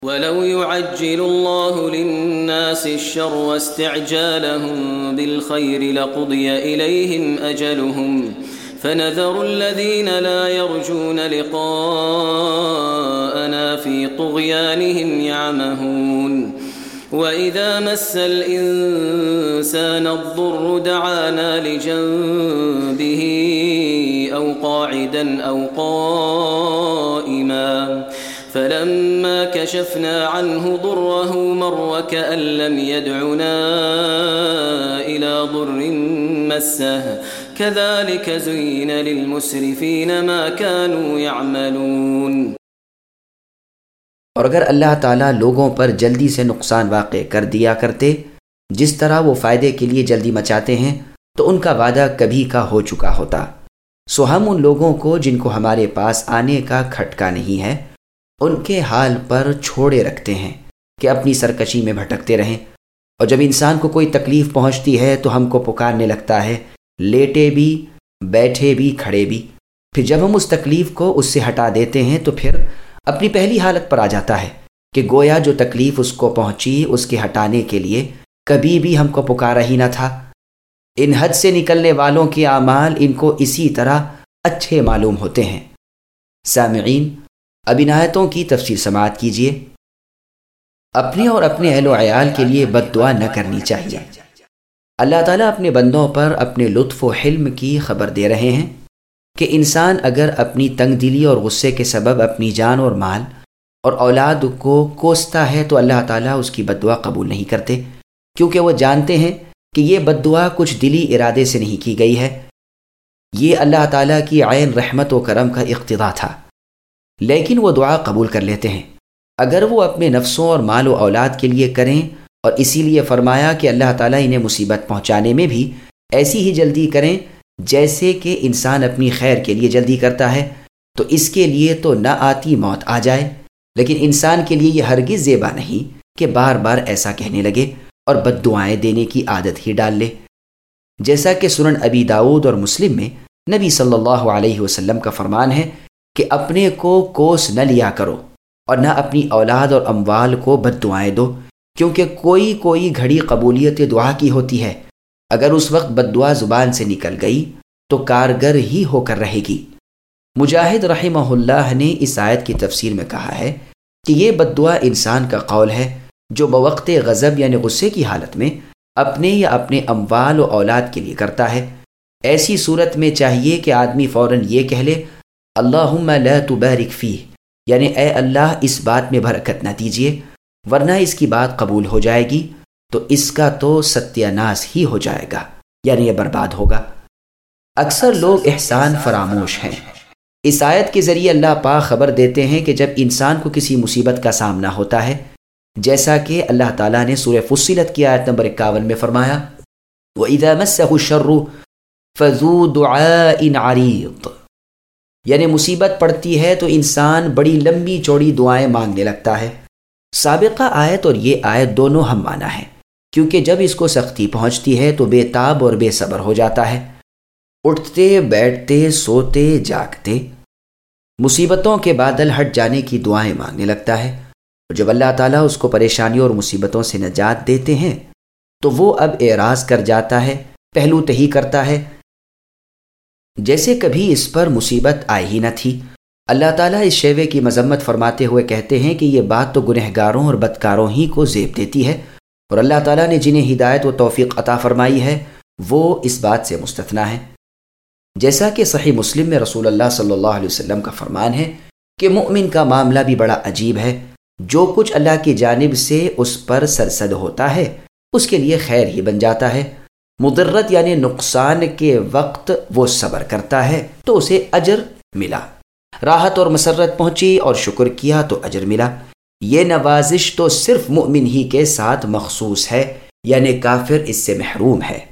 وَلَوْ يُعَجِّلُ اللَّهُ لِلنَّاسِ الشَّرَّ وَاسْتِعْجَالَهُم بِالْخَيْرِ لَقُضِيَ إِلَيْهِمْ أَجَلُهُمْ فَنَذَرُ الَّذِينَ لَا يَرْجُونَ لِقَاءَنَا فِي طُغْيَانِهِمْ يَعْمَهُونَ وَإِذَا مَسَّ الْإِنسَانَ الضُّرُّ دَعَانَا لِجَنبِهِ أَوْ قَاعِدًا أَوْ قَائِمًا فَلَمَّا كَشَفْنَا عَنْهُ ضُرَّهُ مَرَّ كَأَن لَّمْ يَدْعُنَا إِلَى ضُرٍّ مَّسَّهُ كَذَلِكَ زُيِّنَ لِلْمُسْرِفِينَ مَا كَانُوا يَعْمَلُونَ۔ اور اگر اللہ تعالیٰ لوگوں پر جلدی سے نقصان واقع کر دیا کرتے جس طرح وہ فائدے کے لیے جلدی مچاتے ہیں تو ان کا وعدہ کبھی کا ہو چکا ہوتا، سو ہم ان لوگوں کو جن کو ہمارے پاس آنے کا کھٹکا نہیں ہے ان کے حال پر چھوڑے رکھتے ہیں کہ اپنی سرکشی میں بھٹکتے رہیں، اور جب انسان کو کوئی تکلیف پہنچتی ہے تو ہم کو پکارنے لگتا ہے، لیٹے بھی، بیٹھے بھی، کھڑے بھی۔ پھر جب ہم اس تکلیف کو اس سے ہٹا دیتے ہیں تو پھر اپنی پہلی حالت پر آ جاتا ہے کہ گویا جو تکلیف اس کو پہنچی اس کے ہٹانے کے لیے کبھی بھی ہم کو پکارا ہی نہ تھا۔ ان حد سے نکلنے والوں کے اعمال ان کو اسی طرح اچھے معلوم ہوتے ہیں۔ سامعین، اب ان آیتوں کی تفسیر سماعت کیجیے۔ اپنے اور اپنے اہل و عیال کے لیے بد دعا نہ کرنی چاہیے۔ اللہ تعالیٰ اپنے بندوں پر اپنے لطف و حلم کی خبر دے رہے ہیں کہ انسان اگر اپنی تنگ دلی اور غصے کے سبب اپنی جان اور مال اور اولاد کو کوستا ہے تو اللہ تعالیٰ اس کی بد دعا قبول نہیں کرتے، کیونکہ وہ جانتے ہیں کہ یہ بد دعا کچھ دلی ارادے سے نہیں کی گئی ہے، یہ اللہ تعالیٰ کی عین رحمت و کرم کا اقتضا تھا، لیکن وہ دعا قبول کر لیتے ہیں اگر وہ اپنے نفسوں اور مال و اولاد کے لیے کریں، اور اسی لیے فرمایا کہ اللہ تعالیٰ انہیں مصیبت پہنچانے میں بھی ایسی ہی جلدی کریں جیسے کہ انسان اپنی خیر کے لیے جلدی کرتا ہے، تو اس کے لیے تو نہ آتی موت آ جائے، لیکن انسان کے لیے یہ ہرگز زیبا نہیں کہ بار بار ایسا کہنے لگے اور بد دعائیں دینے کی عادت ہی ڈال لے۔ جیسا کہ سنن ابی داؤد اور مسلم میں نبی صلی اللہ علیہ وسلم کا فرمان ہے کہ اپنے کو کوس نہ لیا کرو اور نہ اپنی اولاد اور اموال کو بد دعائیں دو، کیونکہ کوئی گھڑی قبولیت دعا کی ہوتی ہے، اگر اس وقت بد دعا زبان سے نکل گئی تو کارگر ہی ہو کر رہے گی۔ مجاہد رحمہ اللہ نے اس آیت کی تفسیر میں کہا ہے کہ یہ بد دعا انسان کا قول ہے جو بوقت غضب یعنی غصے کی حالت میں اپنے یا اپنے اموال و اولاد کے لیے کرتا ہے۔ ایسی صورت میں چاہیے کہ آدمی فوراً یہ کہہ لے، اللہم لا تبارک فیہ، یعنی اے اللہ اس بات میں برکت نہ دیجیے ورنہ اس کی بات قبول ہو جائے گی تو اس کا تو ستیہ ناس ہی ہو جائے گا، یعنی یہ برباد ہوگا۔ اکثر لوگ احسان فراموش ہیں۔ اس آیت کے ذریعے اللہ پاک خبر دیتے ہیں کہ جب انسان کو کسی مصیبت کا سامنا ہوتا ہے، جیسا کہ اللہ تعالیٰ نے سورہ فصلت کی آیت نمبر 51 میں فرمایا، وَإِذَا مَسَّهُ الشَّرُّ فَذُو دُعَاءٍ عَرِيضٍ، یعنی مصیبت پڑتی ہے تو انسان بڑی لمبی چوڑی دعائیں مانگنے لگتا ہے۔ سابقہ آیت اور یہ آیت دونوں ہم معنی ہیں، کیونکہ جب اس کو سختی پہنچتی ہے تو بے تاب اور بے صبر ہو جاتا ہے، اٹھتے بیٹھتے سوتے جاگتے مصیبتوں کے بادل ہٹ جانے کی دعائیں مانگنے لگتا ہے، اور جب اللہ تعالیٰ اس کو پریشانیوں اور مصیبتوں سے نجات دیتے ہیں تو وہ اب اعراض کر جاتا ہے، پہلو تہی کرتا ہے جیسے کبھی اس پر مصیبت آئی ہی نہ تھی۔ اللہ تعالیٰ اس شیوے کی مذمت فرماتے ہوئے کہتے ہیں کہ یہ بات تو گنہگاروں اور بدکاروں ہی کو زیب دیتی ہے، اور اللہ تعالیٰ نے جنہیں ہدایت و توفیق عطا فرمائی ہے وہ اس بات سے مستثنیٰ ہیں۔ جیسا کہ صحیح مسلم میں رسول اللہ صلی اللہ علیہ وسلم کا فرمان ہے کہ مؤمن کا معاملہ بھی بڑا عجیب ہے، جو کچھ اللہ کی جانب سے اس پر سرسد ہوتا ہے اس کے لیے خیر ہی بن جاتا ہے۔ مضرت یعنی نقصان کے وقت وہ صبر کرتا ہے تو اسے اجر ملا، راحت اور مسرت پہنچی اور شکر کیا تو اجر ملا۔ یہ نوازش تو صرف مؤمن ہی کے ساتھ مخصوص ہے، یعنی کافر اس سے محروم ہے۔